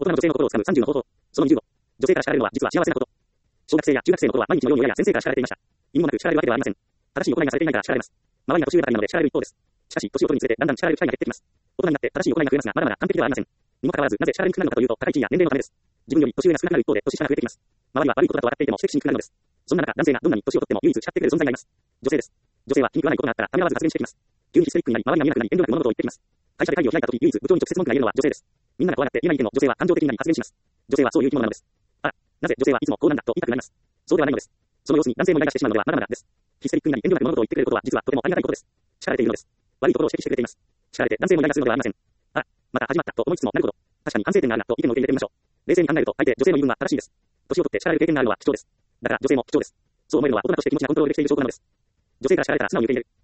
大人の女性の心をつかむ30の方法。その25。女性から叱られるのは実は幸せなこと。小学生や中学生の頃は毎日のように親や先生から叱られていました。意味もなく叱られるわけではありません。正しい行いがされていないから叱られます。周りが年上ばかりなので叱られる一方です。しかし、年を取るにつれてだんだん叱られる機会が減ってきます。大人になって正しい行いが増えますが、まだまだ完璧ではありません。にもかかわらず、なぜ叱られにくくなるのかというと、高い地位や年齢のためです。自分より年上が少なくなる一方で、年下が増えてきます。周りは悪いことだと分かっていても指摘しにくくなるのです。そんな中、男性がどんなに年を取っても唯一叱ってくれる存在がいます。女性です。女性は気に食わないことがあったらためらわず発言してきます。急にヒステリックになり、周りが見えなくなり、遠慮なく物事を言ってきます。会社で会議を開いたとき、唯一部長に直接文句が言えるのは女性です。みんなが怖がって言えないでも女性は感情的になり発言します。女性はそういう生き物なのです。あら、なぜ女性はいつもこうなんだと言いたくなります。そうではないのです。その様子に男性もイライラしてしまうのではまだまだです。ヒステリックになり、遠慮なく物事を言ってくれることは実はとてもありがたいことです。叱られているのです。悪いところを指摘してくれています。叱られて男性もイライラするのではありません。あら、また始まったと思いつつも、なるほど。確かに反省点があるなと意見を受け入れてみましょう。冷静に考えると、大抵女性の言い分は正しいです。年を取って叱られる経験があるのは貴重です。だから女性も貴重です。そう思えるのは大人として気持ちがコントロールできている証拠なのです。女性から叱られたら素直に受け入れる。